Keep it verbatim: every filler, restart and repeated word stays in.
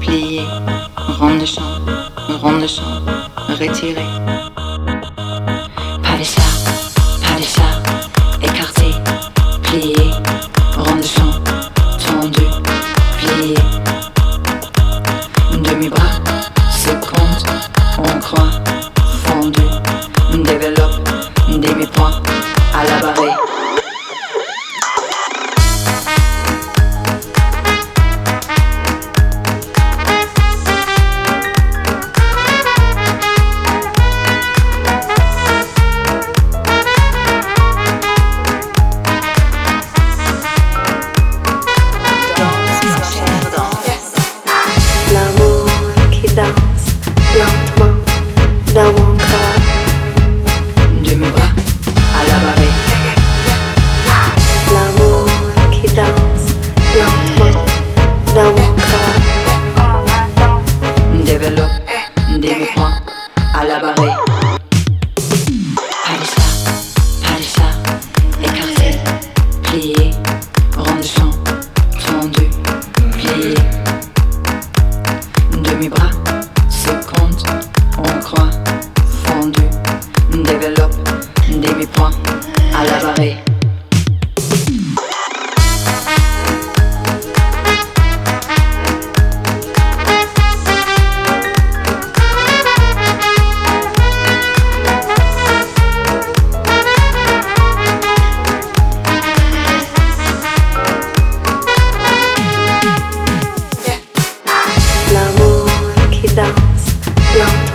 plié, ronde de champ, ronde de champ, retiré. Pas de ça, pas de ça, écarté, plié, ronde de champ, tendu, plié. Demi-bras, seconde, on croit, fondu, développe, demi-point, à la barrée. Dans mon corps, demi-bras à la barrée. l'amour qui danse lentement dans mon corps, Développe, demi-point à la barrée. Pas de ça, pas de ça, écarté, plié, rond de champ, tendu, plié. Demi-bras, seconde, on croit, fondu, développe, demi-point à la barrée. l'amour qui danse lentement.